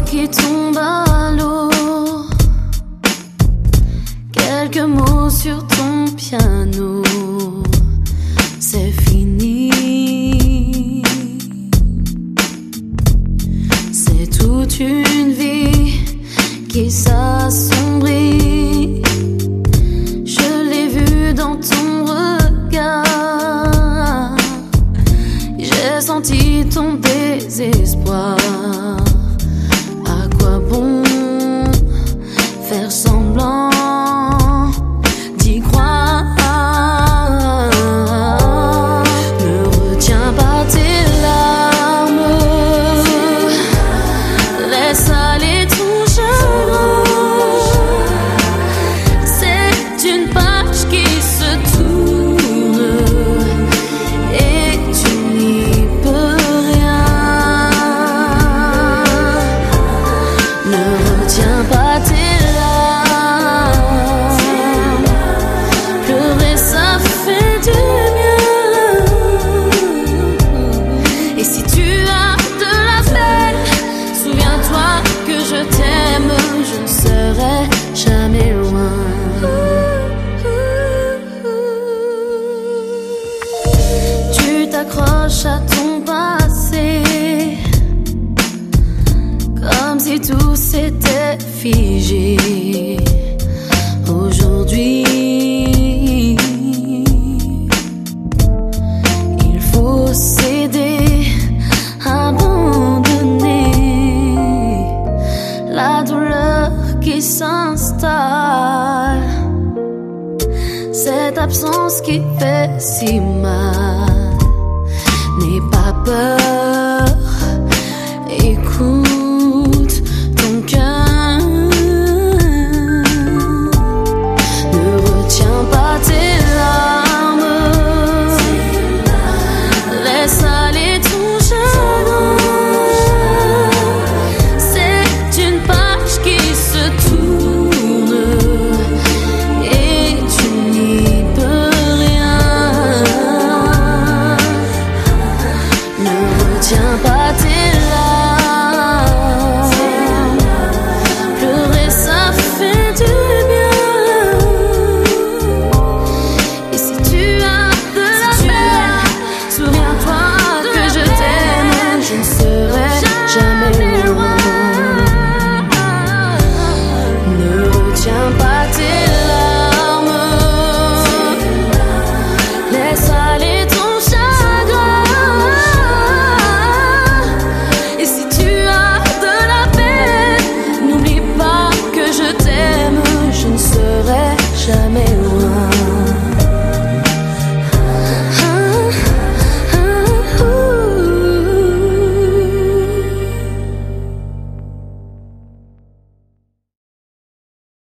qui tombe à l'eau. Quelques mots sur ton piano. C'est fini. C'est toute une vie qui s'assombrit. Je l'ai vu dans ton regard. J'ai senti ton désespoir. À quoi bon faire semblant d'y croire? Ne retiens pas tes larmes. Laisse aller ton chagrin. C'est une page qui se tourne et tu n'y peux rien. Ne retiens pas tes larmes. Pleurer ça fait du bien. Et si tu as de la peine, souviens-toi que je t'aime, je ne serai jamais loin. Tu t'accroches à ton passé, comme si tout s'était figé. Aujourd'hui, il faut céder, abandonner la douleur qui s'installe. Cette absence qui fait si mal. N'aie pas peur.